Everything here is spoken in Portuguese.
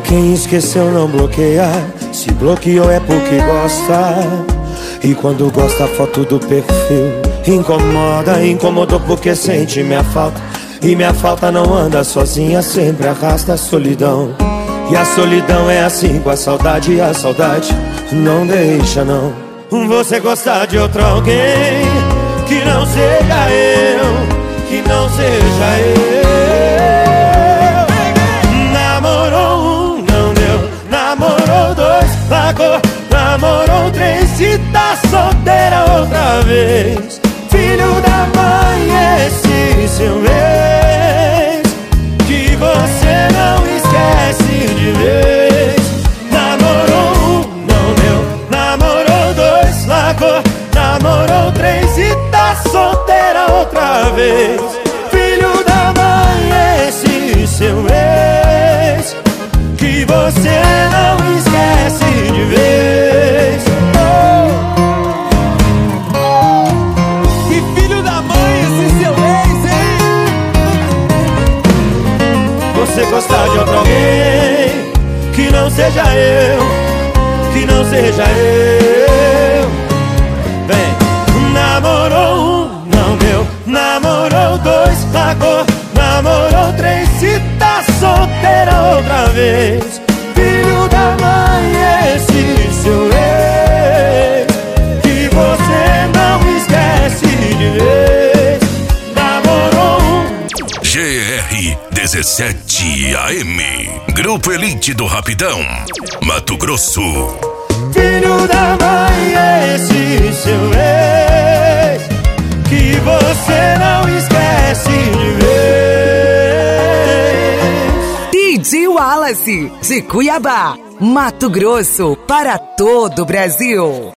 Quem esqueceu não bloqueia, se bloqueou é porque gosta. E quando gosta a foto do perfil incomoda, incomodou porque sente minha falta. E minha falta não anda sozinha, sempre arrasta a solidão. E a solidão é assim com a saudade, e a saudade não deixa não. Você gostar de outro alguém que não seja eu, que não seja eu. Namorou um, não deu, namorou dois, largou, namorou três e tá solteira outra vez. Filho da mãe, esse seu ex, que você não esquece de vez. Namorou um, não deu, namorou dois, largou, namorou três e tá solteira outra vez. Filho da mãe, esse seu ex, que você não esquece de vez. Que filho da mãe esse seu ex, hein? Você gostar de outro alguém que não seja eu, que não seja eu. Vem. Namorou um, não deu, namorou dois, largou, namorou três e tá solteira outra vez. Filho da mãe, esse seu ex, que você não esquece de vez. Namorou um. GR 17 AM, Grupo Elite do Rapidão, Mato Grosso. Filho da mãe, esse seu ex, que você não esquece de vez. DJ Wallace, de Cuiabá, Mato Grosso, para todo o Brasil.